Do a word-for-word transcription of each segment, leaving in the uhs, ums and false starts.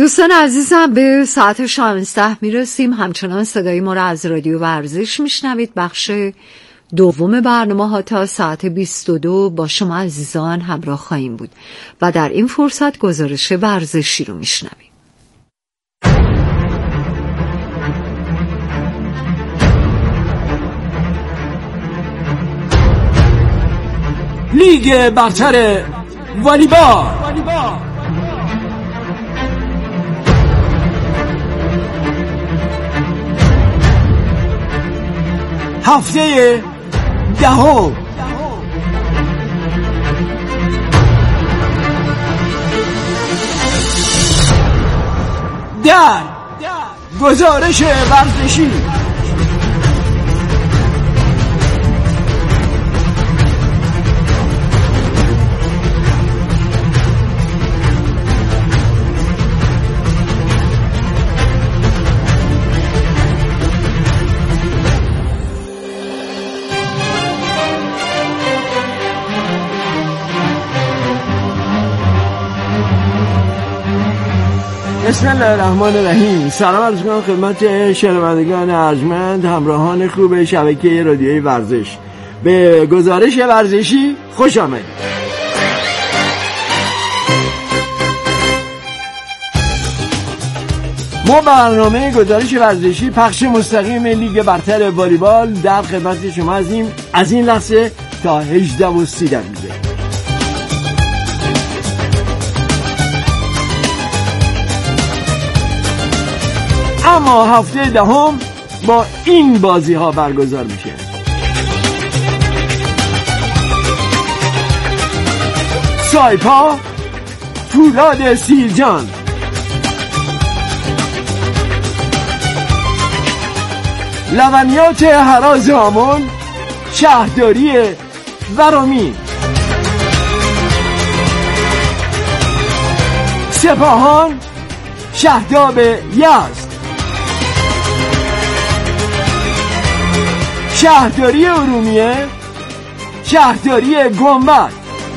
دوستان عزیزم به ساعت شانزده میرسیم. همچنان صدای ما را از رادیو ورزش میشنوید. بخش دوم برنامه ها تا ساعت بیست و دو با شما عزیزان همراه خواهیم بود و در این فرصت گزارش ورزشی رو میشنویم. لیگ برتر والیبال. هفته دهم. در گزارش ورزشی بسم الله الرحمن الرحیم. سلام عرض می‌کنم خدمت شنوندگان ارجمند همراهان خوب شبکه رادیویی ورزش. به گزارش ورزشی خوش آمدید. ما برنامه گزارش ورزشی پخش مستقیم لیگ برتر والیبال در خدمت شما هستیم از این لحظه تا هجده و سی دقیقه. اما هفته دهم با این بازی ها برگزار میشه. سایپا فولاد سیرجان، لبنیات هراز آمل شهرداری ورامین، سپاهان شهداب یزد، شهرداری ارومیه شهرداری گنبد،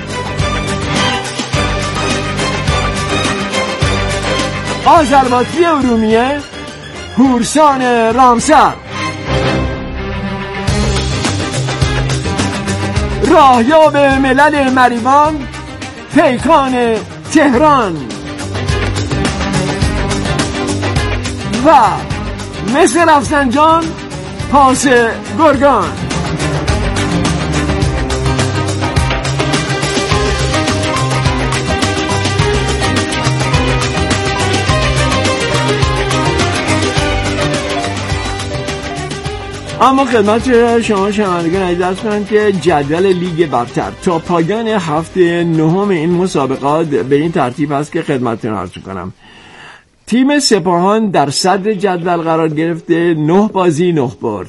آذربایجان ارومیه هورسان رامسر، راهیاب ملل مریوان پیکان تهران و مصر رفسنجان پاس گرگان. اما خدمت شما شنوندگان عزیز عرض کنم که جدول لیگ برتر تا پایان هفته نهم این مسابقات به این ترتیب است که خدمتتون عرض کنم. تیم سپاهان در صدر جدول قرار گرفته، نه بازی نه برد.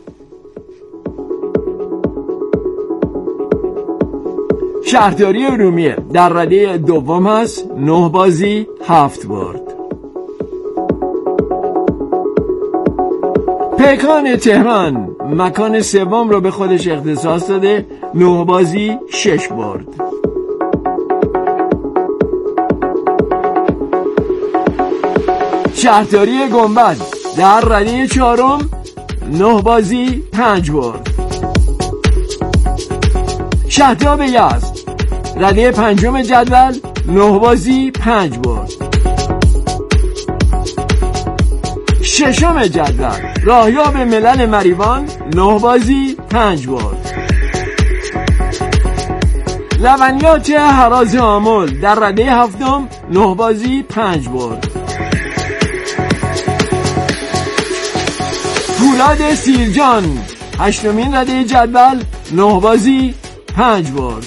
شهرداری ارومیه در رده دوم هست، نه بازی هفت برد. پیکان تهران مکان سوم رو به خودش اختصاص داده، نه بازی شش برد. شهرداری گنبد در رده چهارم، نه بازی پنج برد. شهداب یزد رده پنجم جدول، نه بازی پنج برد. ششم جدول راهیاب ملل مریوان، نه بازی پنج برد. لبنیات هراز آمل در رده هفتم، نه بازی پنج برد. فولاد سیرجان هشتمین رده جدول، نه بازی پنج برد.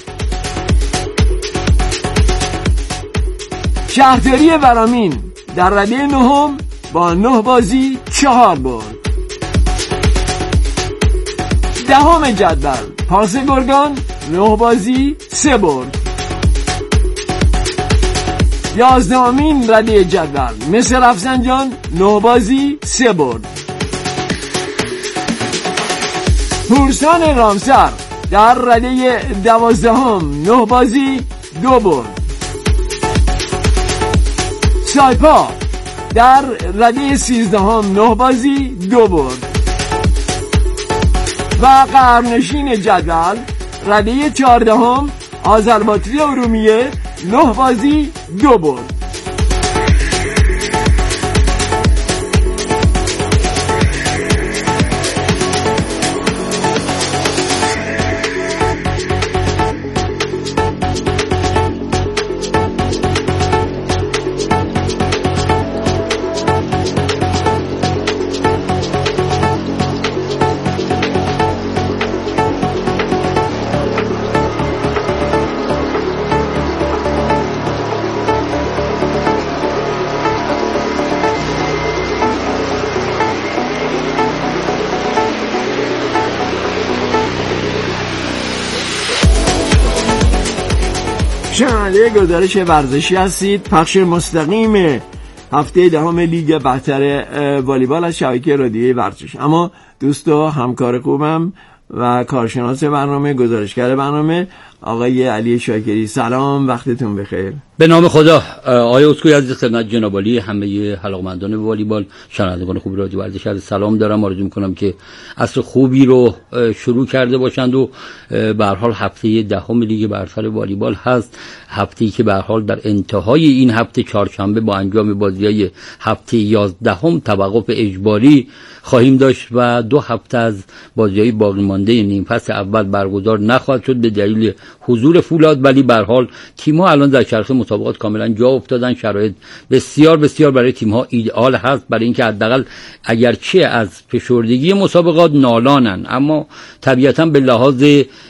شهرداری ورامین در رده نهم با نه بازی چهار برد. دهم جدول پاس گرگان، نه بازی سه برد. یازدهمین رده جدول مصر رفسنجان، نه بازی سه برد. هورسان رامسر در رده دوازدهم، نه بازی دو برد. سایپا در رده سیزدهم نه بازی دو برد و قهرمانشین جدول رده چهاردهم آذربایجان ارومیه نه بازی دو برد. شنونده گزارش ورزشی هستید. پخش مستقیم هفته دهم لیگ برتر والیبال از شبکه رادیویی ورزش. اما دوست و همکار خوبم و کارشناس برنامه، گزارشگر برنامه، آقای علی شاکری، سلام، وقتتون بخیر. به نام خدا. آقای اسکوئی عزیز، خدمت جناب عالی، همه علاقه‌مندان والیبال، شنوندگان خوب رادیو ورزش عرض سلام دارم. آرزو می‌کنم که عصر خوبی رو شروع کرده باشند و به هر حال هفته دهم لیگ برتر والیبال هست، هفته‌ای که به هر حال در انتهای این هفته چهارشنبه با انجام بازی‌های هفته یازدهم توقف اجباری خواهیم داشت و دو هفته از بازی‌های باقی مانده نیم فصل اول برگزار نخواهد شد به دلیل حضور فولاد، ولی به هر حال تیم‌ها الان در چرخه مسابقات کاملا جا افتادن. شرایط بسیار بسیار برای تیم‌ها ایدئال هست برای اینکه حداقل اگرچه از فشردگی مسابقات نالانن، اما طبیعتاً به لحاظ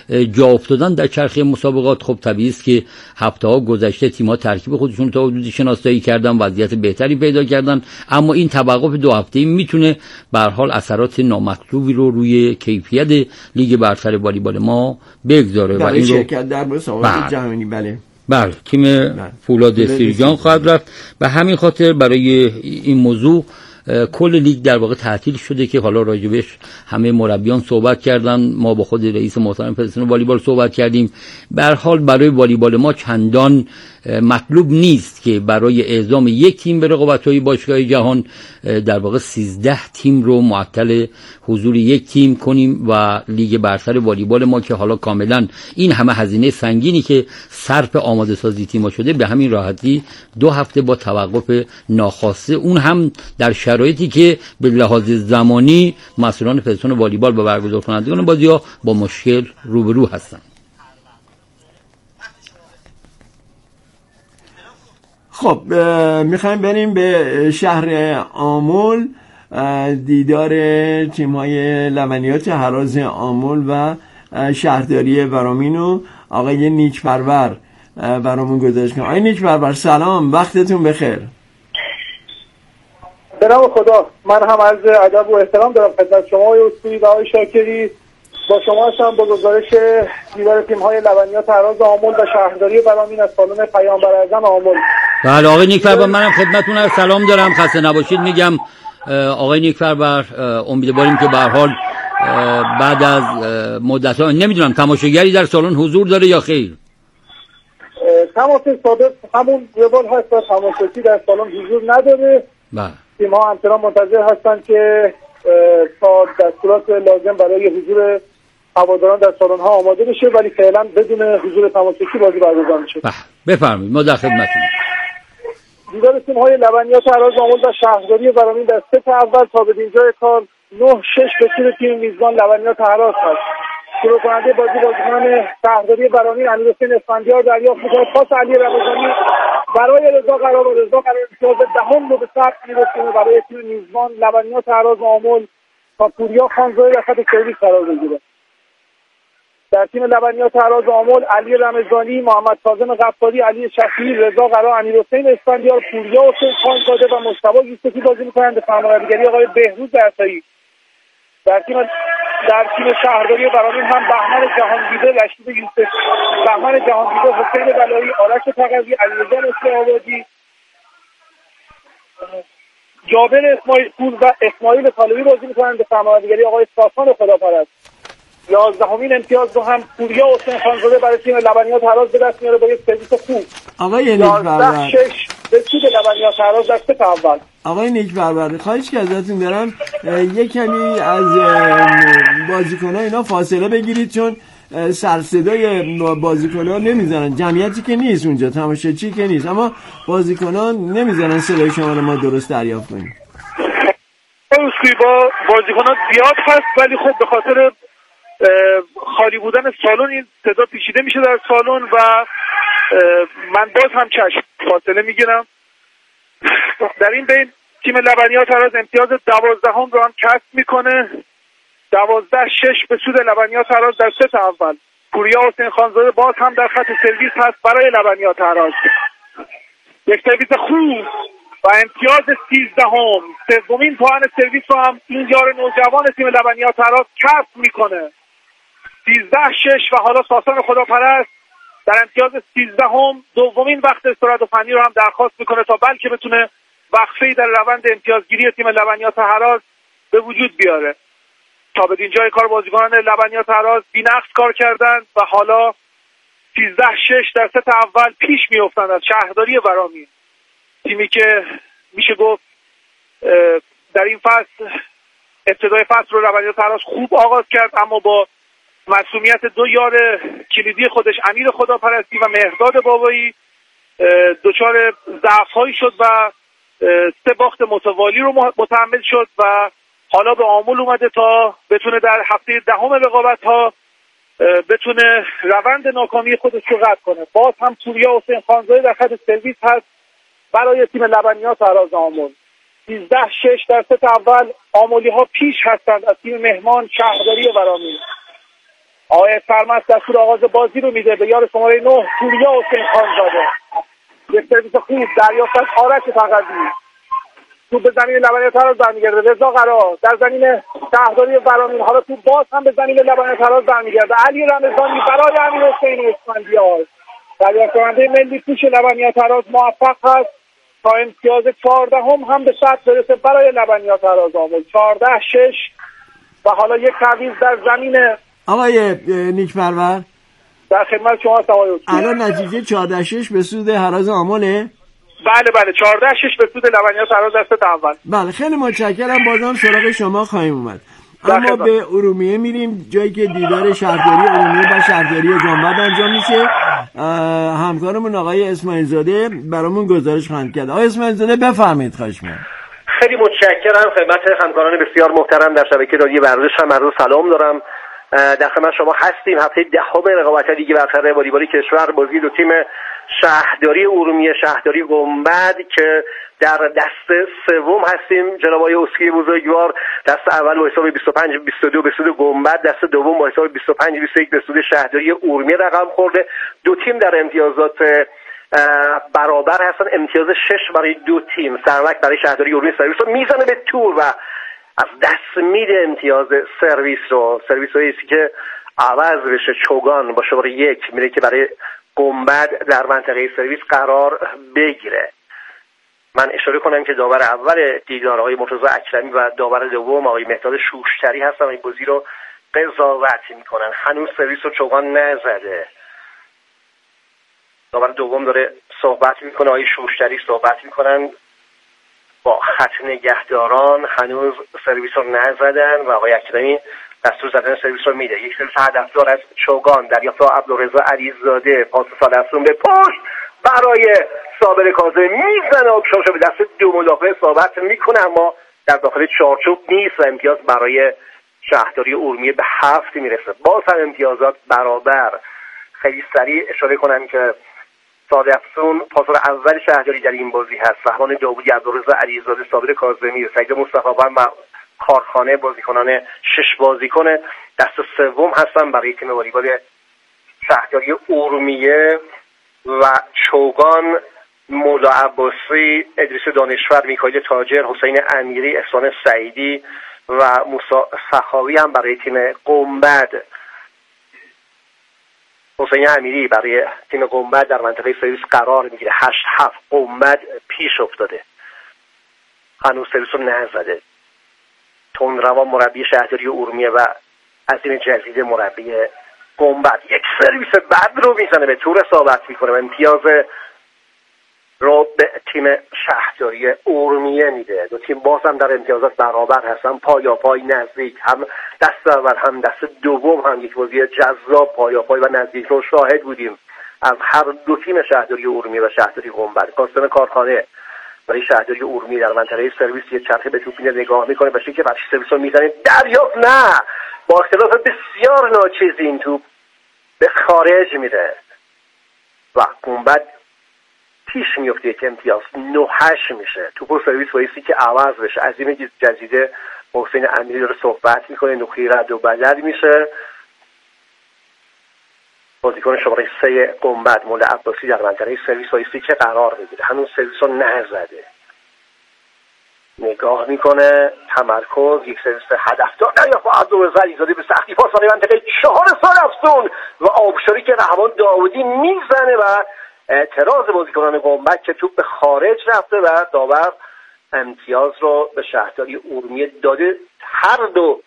جا افتادن در چرخه مسابقات خب طبیعی است که هفته‌ها گذشته تیم‌ها ترکیب خودشون تا حدودی شناسایی کردن، وضعیت بهتری پیدا کردن، اما این توقف دو هفته‌ای میتونه به هر حال اثرات نامطلوبی رو روی کیفیت لیگ برتر والیبال ما بگذاره و این رو شرکت در مسابقات جهانی بله بله تیم بله. فولاد سیرجان خواهد رفت. به همین خاطر برای این موضوع کل لیگ در واقع تعطیل شده که حالا راجبش همه مربیان صحبت کردن، ما با خود رئیس محترم فدراسیون والیبال صحبت کردیم. به هر حال برای والیبال ما چندان مطلوب نیست که برای اعزام یک تیم به رقابت‌های باشگاه جهان در واقع سیزده تیم رو معطل حضور یک تیم کنیم و لیگ برتر والیبال ما که حالا کاملا این همه هزینه سنگینی که صرف آماده سازی تیم‌ها شده به همین راحتی دو هفته با توقف ناخواسته، اون هم در شرایطی که به لحاظ زمانی مسئولان فدراسیون والیبال و برگزار کنندگان بازی‌ها با مشکل روبرو هستند. خب میخوایم بریم به شهر آمل، دیدار تیم‌های لبنیات هراز آمل و شهرداری ورامینو. آقای نیک‌پرور برامون گزارش کنه. آقای نیک‌پرور سلام، وقتتون بخیر. به نام خدا، من هم عرض ادب و احترام دارم خدمت شما آقای اسکوئی و آقای شاکری. با شما هستم با گزارش دیدار تیم‌های لبنیات هراز آمل و شهرداری ورامین از سالن پیامبر اعظم آمل. بله آقای نیک‌پرور، منم خدمتتون سلام دارم، خسته نباشید میگم. آقای نیک‌پرور، امیدواریم که به هر حال بعد از مدت‌ها نمیدونم تماشاگری در سالن حضور داره یا خیر. تماس سابق همون روال هست و تماشاگری در سالن حضور نداره. بله. تیم‌ها همچنان منتظر هستند که تا دستورات لازم برای حضور هواداران در سالن‌ها آماده بشه، ولی فعلا بدون حضور تماشاگری بازی برگزار میشه. بفرمایید، ما در خدمتتونیم. دیدار تیم‌های لبنیات هراز آمل و شهرداری ورامین در ست اول تا به اینجای کار نه شش به تیم تیم میزبان لبنیات هراز هست. شروع کننده بازی بازیکن شهرداری ورامین امیرحسین اسفندیار دریافت می‌کند. پاس علی رمضانی برای رضا قرار رضا قرار امتیاز دهم رو به ثبت می‌رسونه برای تیم میزبان لبنیات هراز آمل تا پوریا خانزاده در خط سرویس قرار بگیره. در تیم لبنیات هراز آمل علی رمضانی، محمد کاظم غفاری، علی شفیعی، رضا قرار، امیرحسین اسفندیار، پوریا حسین خانزاده و مصطفی یوسفی بازی می‌کنند به فرمانبرداری آقای بهروز عطایی. در تیم در تیم شهرداری ورامین هم بهمن جهانگیده، رشید یوسف، بهمن جهانگیده، حسین بلایی، آرش تقوی، علیرضا نصرآبادی، جابر اسماعیل پور و اسماعیل طالبی بازی می‌کنند به فرمانبرداری آقای ساسان خداپرست. یازدهمین امتیاز رو هم پوریا حسین خانزاده برای تیم لبنیات هراز به دست میاره با یک سرویس خوب. آقای نیک‌پرور، شش به به سود لبنیات هراز در ست اول. آقای نیک پرورده، خواهش که ازتون دارم یک کمی از بازیکن‌ها اینا فاصله بگیرید، چون سرصدای بازیکن‌ها نمیزنن. جمعیتی که نیست اونجا، تماشاچی که نیست، اما بازیکن‌ها نمیزنن صدای شما رو ما درست دریافت کنیم. اوسکی با بازیکن‌ها زیاد هست، ولی خب به خاطر خالی بودن سالن این صدا پیچیده میشه در سالن و من باز هم چشم فاصله میگیرم. در این بین تیم لبنیات هراز امتیاز دوازدهم رو هم کسب میکنه، دوازده شش به سود لبنیات هراز در ست اول. پوریا حسین خانزاده باز هم در خط سرویس هست برای لبنیات هراز. یک سرویس خوب و امتیاز سیزدهم، سومین پوان سرویس رو هم این یار نوجوان تیم لبنیات هراز کسب میکنه. سیزده شش و حالا ساسان خداپرست در امتیاز سیزدهم دومین وقت استراحت فنی رو هم درخواست میکنه تا بلکه بتونه وقفه‌ای در روند امتیازگیری تیم لبنیات هراز به وجود بیاره. تا به اینجای کار بازیکنان لبنیات هراز بی‌نقص کار کردند و حالا سیزده شش در ست اول پیش میافتند از شهرداری ورامی، تیمی که میشه گفت در این فصل ابتدای فصل رو لبنیات هراز خوب آغاز کرد، اما با معصومیت دو یار کلیدی خودش امیر خداپرستی و مهرداد بابایی دچار ضعف‌هایی شد و سه باخت متوالی رو متحمل شد و حالا به آمل اومده تا بتونه در هفته دهم رقابت‌ها بتونه روند ناکامی خودش رو قطع کنه. باز هم پوریا حسین خانزاده در خط سرویس هست برای تیم لبنیات هراز آمل. سیزده شش در ست اول آملی‌ها پیش هستند از تیم مهمان شهرداری ورامی. آقای سرمست دستور آغاز بازی رو میده به یار شماره نه پوریا حسین خانزاده. یک سرویس خوب دریافت از آرش فقطی، تو به زمین لبنیات هراز برمیگرده. رضا قرار در زمین شهرداری ورامی، حالا تو باز هم به زمین لبنیات هراز برمیگرده. علی رمضانی برای امیر حسین اسفندیار، دریافت کننده ملی پوش لبنیات هراز موفق هست تا امتیاز چهاردهم هم به سطح برسه برای لبنیات هراز آمل. چهارده شش و حالا یک تعویض در زمین. آقای نیک پرور در خدمت شما هستم آقای اوسکی. الان نتیجه چهارده شش به سود هراز آمله؟ بله بله چهارده شش به سود لبنیات هراز در ست اول. بله خیلی متشکرم، بازم سراغ شما خواهیم اومد. اما به ارومیه میریم، جایی که دیدار شهرداری ارومیه و شهرداری گنبد انجام میشه. همکارمون آقای اسماعیل زاده برامون گزارش خواهند کرد. آقای اسماعیل زاده بفرمایید. خواهش می‌کنم. خیلی متشکرم. خدمت همکاران بسیار محترم در شبکه رادیو ورزش هم عرض سلام دارم. در خدمت شما هستیم. هفته دهم رقابت لیگ برتر والیبال کشور بازی دو تیم شهرداری ارومیه شهرداری گنبد که در دست سوم هستیم. جناب آقای اوسکی بزرگوار دست اول با حساب بیست و پنج بیست و دو به سود گنبد، دست دوم با حساب بیست و پنج بیست و یک به سود شهرداری ارومیه رقم خورده. دو تیم در امتیازات برابر هستن، امتیاز شش برای دو تیم. سرنک برای شهرداری ارومیه سرویس رو میزنه به تور و از دست میده امتیاز سرویس رو. سرویس رو ایسی که عوض بشه چوگان با شماره یک میره که برای گنبد در منطقه سرویس قرار بگیره. من اشاره کنم که داور اول دیدار آقای مرتضی اکرمی و داور دوم آقای مهداد شوشتری هستن و این بازی رو قضاوت میکنن. هنوز سرویس رو چوگان نزده. داور دوم داره صحبت میکنه، آقای شوشتری صحبت میکنن با خط نگهداران. هنوز سرویس رو نزدن و آقای اکرمی دستور زدن سرویس رو میده. یک سرویس هدفدار از چوگان دریافت عبدالرضا علیزاده، پاس سالسون به پشت برای صابر کاظمی میزنه و شمشو به دست دو مدافع ثابت میکنه، اما در داخل چارچوب نیست و امتیاز برای شهرداری ارومیه به هفت میرسه. باز هم امتیازات برابر. خیلی سریع اشاره کنم که صادقسون پاسور اول شهرداری در این بازی هست. فهمان داوودی، عبدالرضا علیزاده، صابر کاظمی، سعید مصطفی و کارخانه بازیکنان شش بازیکن دست سوم هستن برای تیم والیبال شهرداری ارومیه و چوگان، مولا عباسی، ادریس دانشور، میکائیل تاجر، حسین امیری، احسان سعیدی و موسی سخاوی هم برای تیم گنبد. حسین امیری برای تیم گنبد در منطقه سرویس قرار میگیره. هشت هفت گنبد پیش افتاده، هنوز سرویس رو نزده. تندروا مربی شهرداری ارومیه و عظیم جزیده مربی گنبد یک سرویس بد رو میزنه به تور ثابت میکنه و امتیاز رو به تیم شهرداری ارومیه میده. دو تیم باز هم در امتیازات برابر هستن، پایاپای نزدیک، هم دست اول هم دست دوم هم یک بازی جذاب پایاپای و نزدیک رو شاهد بودیم از هر دو تیم شهرداری ارومیه و شهرداری گنبد. قاسم کارخانه برای شهرداری ارومیه در منطقه سرویس یه چرخه به توپ میده، نگاه میکنه به شکل بچه سرویس رو میزنه، دریافت نه، با اختلاف بسیار ناچیز این توپ به خارج میره و گنبد پیش میفته که امتیاز نه هشت میشه. توپ و سرویس بایستی که عوض بشه. عظیم جدیده حسین امیری داره صحبت میکنه، نقطه رد و بدل میشه. بازیکن شماره سه گنبد مولا عباسی در منطقه سرویس بایستی که قرار میگیره، هنوز سرویس رو نزده، نگاه میکنه، تمرکز، یک سرویس هدفدار یا با عبدالرضا علیزاده به سختی پاس برای منطقه چهار سال افزون و آبشاری که رحمان داودی میزنه و اعتراض بازیکنان گنبد که توپ به خارج رفته و داور امتیاز رو به شهرداری ارومیه داده. هر دو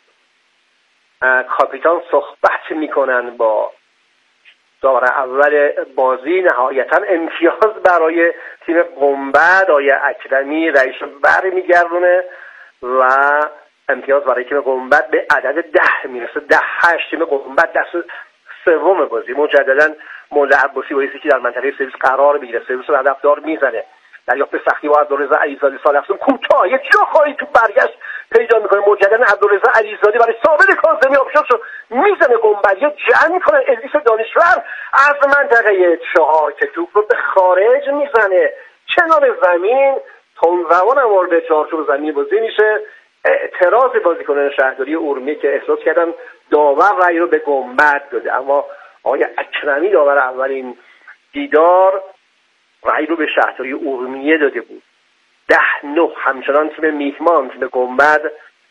کاپیتان صحبت میکنن با داور اول بازی. نهایتا امتیاز برای تیم گنبد، آیه اکرمی رئیس بر میگردونه و امتیاز برای تیم گنبد به عدد ده میرسه. ده هشت. تیم گنبد دست سوم بازی مجددا مولا عباسی بایستی که در منطقه سرویس قرار بگیره، سرویس رو هدفدار میزنه، دریافت به سختی با عبدالرضا علیزاده سالفسون کوتاه یک جا خواهی تو برگشت پیدا میکنه، مجددا عبدالرضا علیزاده برای ثابت کاظمی آبشار شد میزنه، گنبد یا جمع میکنه. الویس دانشور از منطقه چهار که توپ رو به خارج میزنه، کنار زمین تون هم وارد چارچوب زمین بازی میشه. اعتراض بازیکنان شهرداری ارومیه که احساس کردن داور رأی رو به گنبد داده، اما آقای اکرمی داور اولین دیدار رأی رو به شهرداری ارومیه داده بود. ده نه. همچنان تیم میهمان تیم گنبد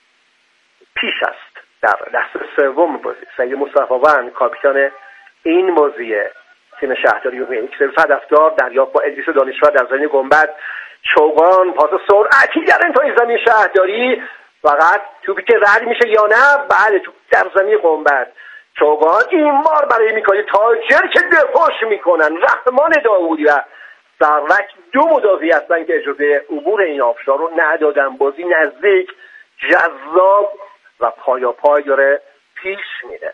پیش است در دست سوم بازی. سید مصطفی کاپیتان این بازی تیم شهرداری ارومیه یک سرویس هدفدار دریافت با الویس دانشور در زمین گنبد، چوگان پاس سرعتی در انتهای زمین شهرداری، فقط توپی که رد میشه یا نه؟ بله، توپ در زمین گنبد. چوگان این بار برای میکالی تاجر که دفاعش میکنن، رحمان داوودی و سروک دو مدافعی هستن که اجازه عبور این آبشار رو ندادن. بازی نزدیک، جذاب و پایا پای داره پیش میره.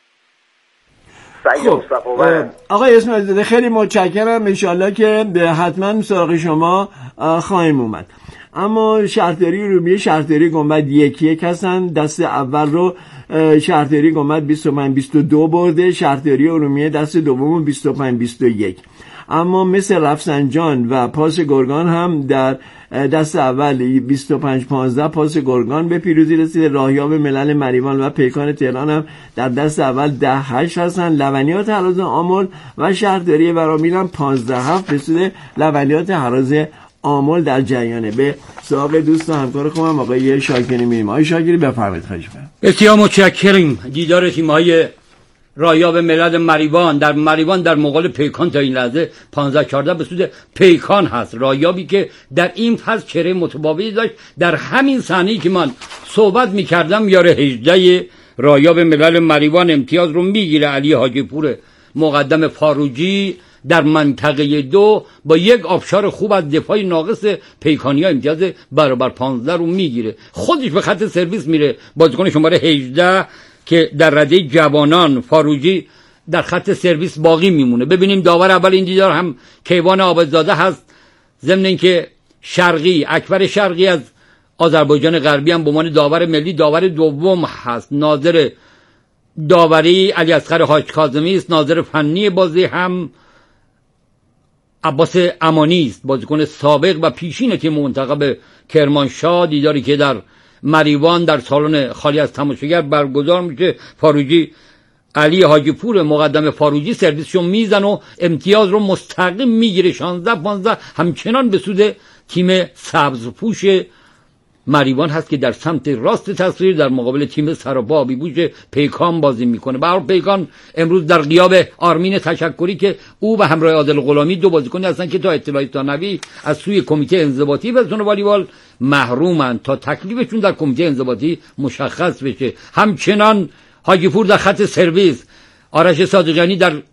خب آقای اسماعیل زاده خیلی متشکرم، انشالله که حتما سراغ شما خواهیم اومد. اما شهرداری ارومیه شهرداری گنبد یکی یک هستن. دست اول رو شهرداری گنبد بیست و پنج بیست و دو برده، شهرداری ارومیه دست دوم بیست و پنج بیست و یک. اما مثل رفسنجان و پاس گرگان هم در دست اول بیست و پنج پانزده پاس گرگان به پیروزی رسید. راهیاب ملل مریوان و پیکان تهران هم در دست اول ده هشت هستن. لونیات هراز آمل و شهرداری ورامین هم پانزده هفت رسید. لونیات هراز آمل در جریانه. به سراغ دوست و همکار خوبم آقای شاکری میریم. آقای شاکری بفرمایید. خواهش می‌کنم. بسیار متشکرم. دیدار تیم‌های راهیاب ملل مریوان در مریوان در مقابل پیکان تا این لحظه پانزده چهارده به سود پیکان هست. راهیابی که در این فصل چهره متفاوتی داشت. در همین صحنه‌ای که من صحبت می‌کردم یار هجده راهیاب ملل مریوان امتیاز رو میگیره. علی حاجی پور مقدم فاروجی در منطقه دو با یک آبشار خوب از دفاع ناقص پیکانیا امتیاز برابر پانزده رو میگیره. خودش به خط سرویس میره. بازیکن شماره هجده که در رده جوانان فاروجی در خط سرویس باقی میمونه. ببینیم داور اول این دیدار هم کیوان عابدزاده هست، ضمن اینکه شرقی اکبر شرقی از آذربایجان غربی هم به عنوان داور ملی داور دوم هست. ناظر داوری علی اصغر حاج کاظمی است. ناظر فنی بازی هم عباس امانی است، بازیکن سابق و پیشین تیم منتخب کرمانشاه. دیداری که در مریوان در سالن خالی از تماشاگر برگزار میشه. فاروجی علی حاجی پور مقدم فاروجی سرویسشو میزن و امتیاز رو مستقیم میگیره. شانزده پانزده همچنان به سود تیم سبزپوش مریوان هست که در سمت راست تصویر در مقابل تیم سراپا آبی‌پوش پیکان بازی میکنه. برای پیکان امروز در غیاب آرمین تشکری که او و همراه عادل غلامی دو بازیکنی هستن که تا اطلاعی ثانوی از سوی کمیته انضباطی وزن والیبال محرومن تا تکلیفشون در کمیته انضباطی مشخص بشه. همچنان حاجی پور در خط سرویس، آرش صادقیانی در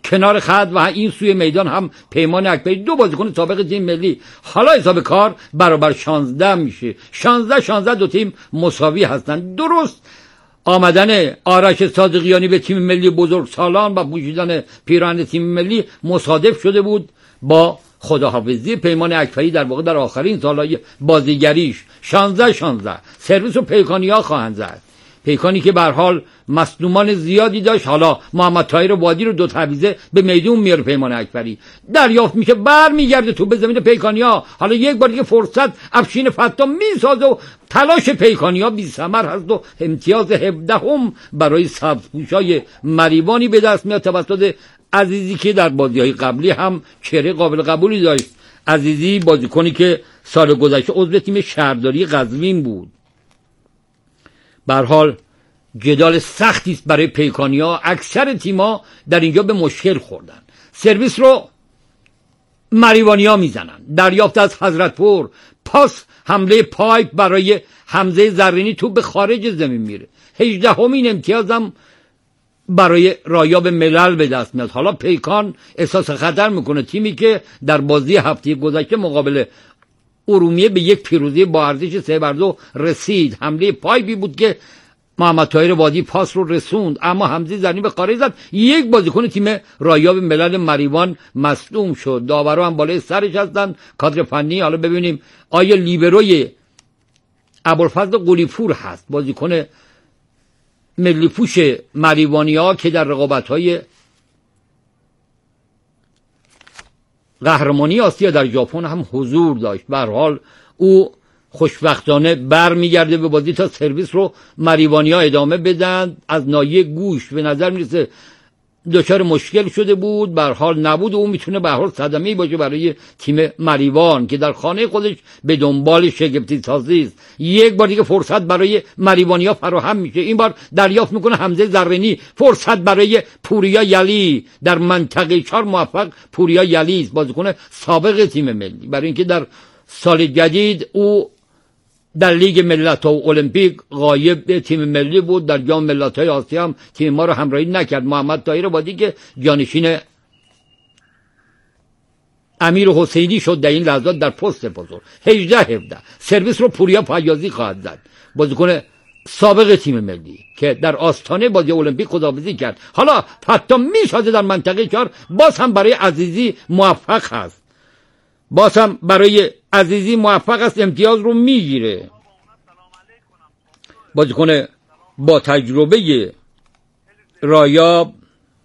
کنار خط و این سوی میدان هم پیمان اکبری، دو بازیکن سابق تیم ملی. حالا حساب کار برابر شانزده میشه، شانزده شانزده دو تیم مساوی هستن. درست آمدن آرش صادقیانی به تیم ملی بزرگسالان و پوشیدن پیراهن تیم ملی مصادف شده بود با خداحافظی پیمان اکبری در واقع در آخرین سالهای بازیگریش. شانزده شانزده سرویس و پیکانیا خواهند زد. پیکانی که به هر حال مصدومان زیادی داشت، حالا محمد طاهر وادی رو دو تعویضه به میدون میاره پیمان اکبری، دریافت میشه برمیگرده تو به زمین پیکانیا. حالا یک بار دیگه فرصت افشین فتا میسازه و تلاش پیکانیا بی ثمر هست و امتیاز هفدهم برای سبزپوشای مریوانی به دست میاد توسط عزیزی که در بازی‌های قبلی هم چهره قابل قبولی داشت. عزیزی بازیکنی که سال گذشته عضو تیم شهرداری قزوین بود. به هر حال جدال سختی است برای پیکانیا. اکثر تیم‌ها در اینجا به مشکل خوردن. سرویس رو مریوانیا میزنن، دریافت از حضرتپور، پاس حمله پایپ برای حمزه زرینی، تو به خارج زمین میره. هجدهمین امتیازم برای رایاب ملل به دست میاد. حالا پیکان احساس خطر میکنه، تیمی که در بازی هفته گذشته مقابل ارومیه به یک پیروزی با ارزش سه بر دو رسید. حمله پایپی بود که محمد طاهر وادی پاس رو رسوند، اما حمزه زرینی به خارج زد. یک بازیکن تیم رایاب ملل مریوان مصدوم شد. داورا هم بالای سرش هستن، کادر فنی. حالا ببینیم آیا لیبروی ابوالفضل قلیپور هست، بازیکن ملی پوش مریوانیا که در رقابت‌های قهرمانی آسیا در ژاپن هم حضور داشت. به هر حال او خوشبختانه برمیگرده به بازی تا سرویس رو مریوانیا ادامه بدن. از ناحیه گوش به نظر میرسه دچار مشکل شده بود، به هر حال نبود. او میتونه به هر حال صدمه‌ای باشه برای تیم مریوان که در خانه خودش به دنبال شگفتی سازی است. یک بار دیگه فرصت برای مریوانیا فراهم میشه. این بار دریافت میکنه حمزه زرینی، فرصت برای پوریا یلی در منطقه چهار. موفق پوریا یلی است، بازیکن سابق تیم ملی، برای اینکه در سال جدید او در لیگ ملت‌ها و المپیک غایب تیم ملی بود. در جام ملت‌های آسیا هم تیم ما رو همراهی نکرد. محمد طاهر وادی که جانشین امیر حسینی شد در این لحظات در پست بزرگ. هجده هفده سرویس رو پوریا فیاضی خواهد زد، بازیکن سابق تیم ملی که در آستانه بازی المپیک خداحافظی کرد. حالا حتی میسازه در منطقه چهار، باز هم برای عزیزی موفق هست، باز هم برای عزیزی موفق است، امتیاز رو میگیره. بازیکن با تجربه رایاب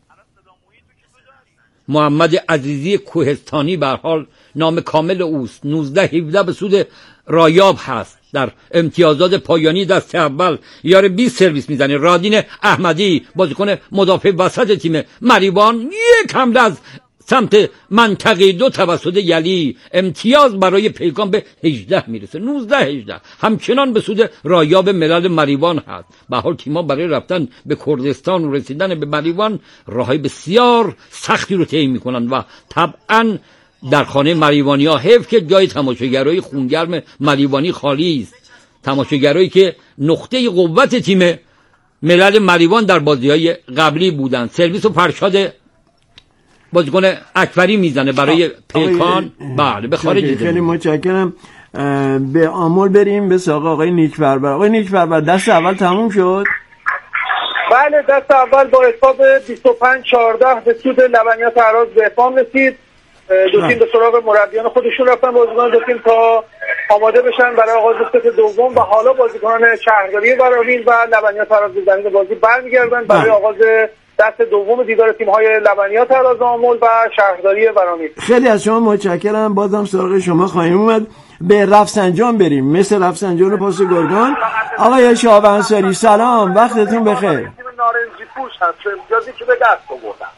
محمد عزیزی کوهستانی، به هر حال نام کامل اوست، نوزده هفده به سود رایاب هست. در امتیازات پایانی دست اول یار بیست سرویس میزنه. رادین احمدی بازیکن مدافع وسط تیم مریوان، یک حمله از سمت منطقه دو توسط یلی، امتیاز برای پیکان به هجده میرسه. نوزده هجده همچنان به سود رایاب ملل مریوان هست. به حال تیم‌ها برای رفتن به کردستان و رسیدن به مریوان راهی بسیار سختی رو طی میکنن و طبعا در خانه مریوانیا حیف که جای تماشاگرای خونگرم مریوانی خالی است. تماشاگرایی که نقطه قوت تیم ملل مریوان در بازی‌های قبلی بودند. سرویس و فرشاد بازیکن اکبری میزنه برای پیکان. بله به خارج. خیلی متشکرم. به آمل بریم به سراغ آقای نیک‌پرور. آقای نیک‌پرور دست اول تموم شد؟ بله دست اول با حساب بیست و پنج چهارده به سود لبنیات اهراز به اتمام رسید. دو تیم به سراغ مربیان خودشون رفتن، بازیکنان دو تیم تا آماده بشن برای آغاز ست دوم و حالا بازیکنان شهرداری براوین و لبنیات اهراز به زمین بازی برمیگردن برای آغاز دست دوم دیدار تیم‌های لبنیات اهراز آمل و شهرداری براوین. خیلی از شما متشکرم. بازم سراغ شما خواهیم اومد. به رفسنجان بریم، مثل رفسنجان و پاس گرگان. آقای شهاب انصاری سلام، وقتتون بخیر. نارنجی پوش هست امتیازی که به دست آوردن.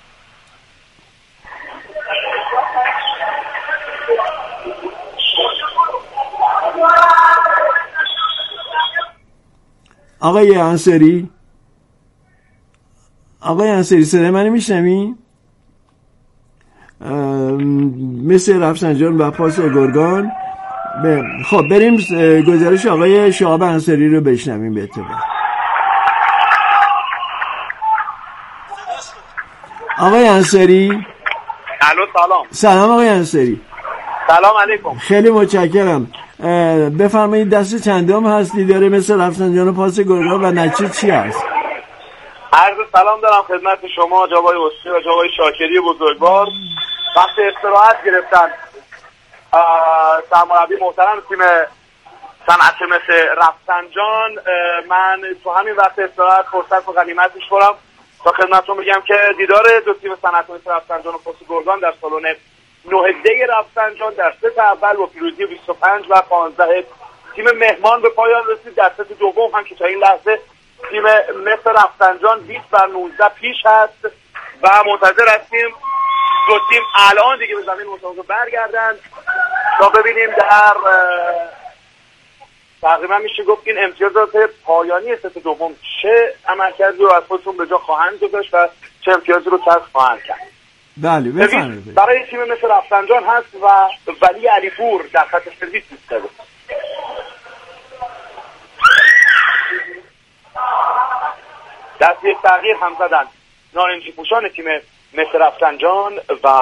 آقای انصاری آقای انصاری صدای منو میشنوی؟ مثل رفسنجان و پاس گرگان. خب بریم گزارش آقای شهاب انصاری رو بشنویم. به اتفاق آقای انصاری. الو سلام. سلام آقای انصاری. سلام علیکم. خیلی متشکرم. بفرمایید دست چندم هستی داره مثل رفسنجان و پاس گرگان و نچه چی هست؟ عرض سلام دارم خدمت شما جناب اسری و جناب شاکری بزرگوار. وقت استراحت گرفتن سرمربی محترم تیم صنعت مثل رفسنجان، من تو همین وقت استراحت فرصت و غنیمت می‌شمرم تا خدمتتون بگم که دیدار دو تیم صنعت مثل رفسنجان و پاس گرگان در سالن نه دی رفسنجان در ست اول با پیروزی بیست و پنج و پانزده تیم مهمان به پایان رسید. در ست دوم هم که تا این لحظه تیم مثل رفسنجان بیست بر نوزده پیش هست و منتظر هستیم دو تیم الان دیگه به زمین مسابقه برگردن تا ببینیم در تقریبا میشه گفت این امتیازات پایانی ست دوم چه عملکردی رو از خودشون به جا خواهند گذاشت و چه امتیازی رو کسب خواهند کرد. بله بفرمایید. برای تیم مثل رفسنجان هست و ولی علیپور در خط سرویس ایستاده. دست یک تغییر هم زدن نارنجی پوشان تیم مثل رفسنجان و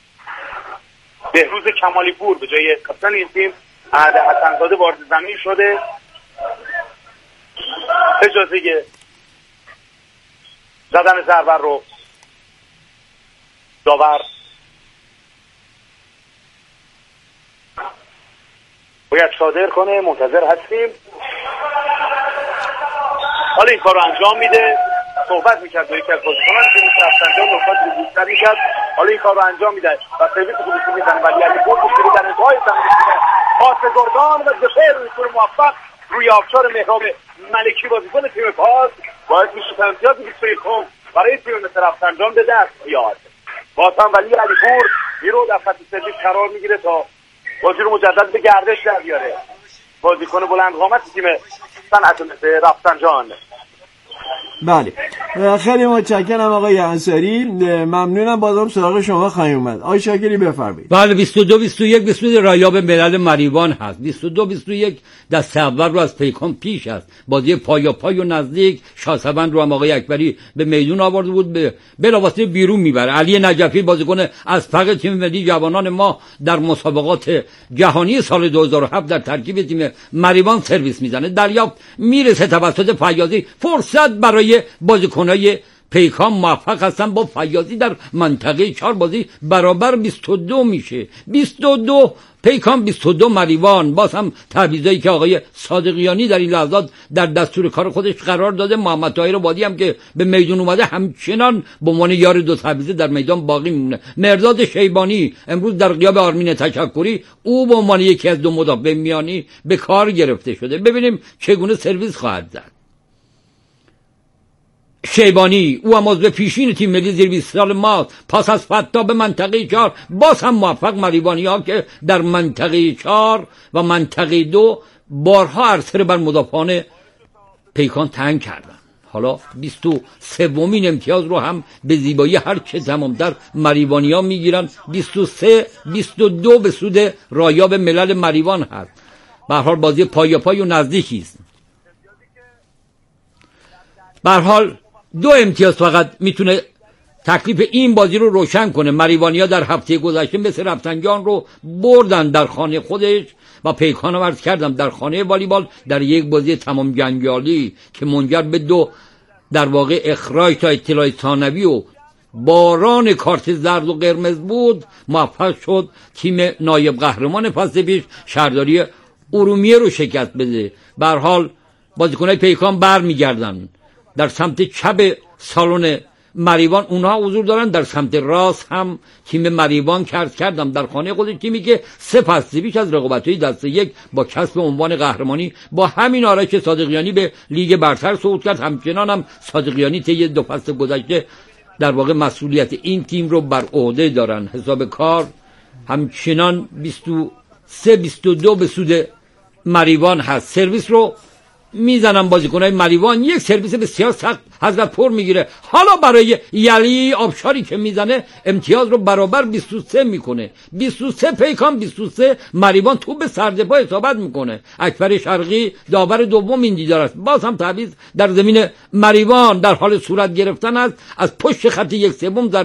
بهروز کمالی پور به جای کاپیتان این تیم عهد حسن‌زاده وارد زمین شده. اجازه زدن ضربه رو داور باید صادر کنه. منتظر هستیم. حالا این کار رو انجام میده. صحبت میکرد با یکی از بازیکنان تیم رفسنجان نکات رو بیشتر میکرد. حالا این کار رو انجام میده و سرویس خودش میزنه ولی علیپور تو در انتهای زمین پاس گرگان و دفاع روی طور موفق روی آبشار مهراب ملکی بازیکن تیم پاس باعث میشه تا امتیاز بیست و یک برای تیم مثل رفسنجان به دست بیاد. باز هم ولی علیپور میرو در خط سرویس قرار میگیره تا بازی رو مجدد به گردش در بیاره. بازیکن بلند قامت تیم صنعت مثل رفسنجان. بله خیلی متشکرم آقای انصاری. ممنونم. بازم سراغ شما خواهیم اومد. آقای شاکری بفرمایید. بله بیست و دو بیست و یک بیست و دو رایاب ملل مریوان هست. بیست و دو بیست و یک دست اول رو از پیکان پیش است. بازی پایا پای و نزدیک شاسبند رو هم آقای اکبری به میدون آورده بود به بلاواسطه بیرون میبره. علی نجفی بازیکن از فقط تیم ملی جوانان ما در مسابقات جهانی سال دو هزار و هفت در ترکیب تیم مریوان سرویس میزنه. دریافت میرسه توسط فیاضی. فرصت برای بازیکنای پیکان موفق هستن با فیاضی در منطقه چهار بازی برابر بیست و دو میشه. بیست و دو پیکان بیست و دو مریوان. باز هم تعویضایی که آقای صادقیانی در این لحظات در دستور کار خودش قرار داده. محمد طاهر بادی هم که به میدون اومده همچنان به عنوان یار دو تعویضه در میدان باقی میمونه. مرداد شیبانی امروز در غیاب آرمین تشکری او به عنوان یکی از دو مدافع میانی به کار گرفته شده. ببینیم چگونه سرویس خواهد زد. شیبانی او هم عضو پیشین تیم ملی زیر بیست سال ماست. پاس از فتا به منطقه چهار باز هم موفق مریوانی ها که در منطقه چهار و منطقه دو بارها عرصه بر مدافعان پیکان تنگ کردن. حالا بیست و سومین امتیاز رو هم به زیبایی هر چه تمام‌تر مریوانی ها میگیرن. بیست و سه بیست و دو به سود رایاب ملل مریوان هست. به هر حال بازی پای پای و نزدیکی است. به هر حال دو امتیاز فقط میتونه تکلیف این بازی رو روشن کنه. مریوانیا در هفته گذشته مثل رفسنجان رو بردن در خانه خودش و پیکان رو عرض کردم در خانه والیبال در یک بازی تمام جنجالی که منجر به دو در واقع اخراج تا اطلاع ثانوی و باران کارت زرد و قرمز بود موفق شد تیم نایب قهرمان فصل پیش شهرداری ارومیه رو شکست بده. به هر حال بازیکن‌های پیکان برمیگردن در سمت چپ سالن مریوان اونها حضور دارن. در سمت راست هم تیم مریوان کرد کردم در خانه خودش تیمی که سه فصل پیش از رقابت‌های دسته یک با کسب عنوان قهرمانی با همین آرش صادقیانی به لیگ برتر صعود کرد. همچنان هم صادقیانی طی دو فصل گذشته در واقع مسئولیت این تیم رو بر عهده دارن. حساب کار همچنان بیست و سه بیست و دو به سود مریوان هست. سرویس رو میزنن بازیکنای مریوان. یک سرویس بسیار سخت حضرت پر میگیره. حالا برای یلی آبشاری که میزنه امتیاز رو برابر بیست و سه میکنه. بیست و سه پیکان بیست و سه مریوان. تو به سردپا اصابت میکنه. اکبر شرقی داور دوم این دیدار است. باز هم تعویض در زمین مریوان در حال صورت گرفتن است. از پشت خط یک سوم